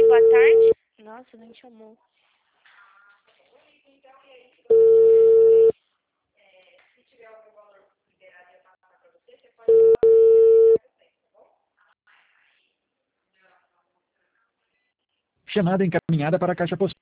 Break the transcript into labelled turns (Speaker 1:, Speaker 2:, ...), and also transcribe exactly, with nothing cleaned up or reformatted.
Speaker 1: boa tarde. Nossa, nem chamou.
Speaker 2: Chamada encaminhada para a caixa postal.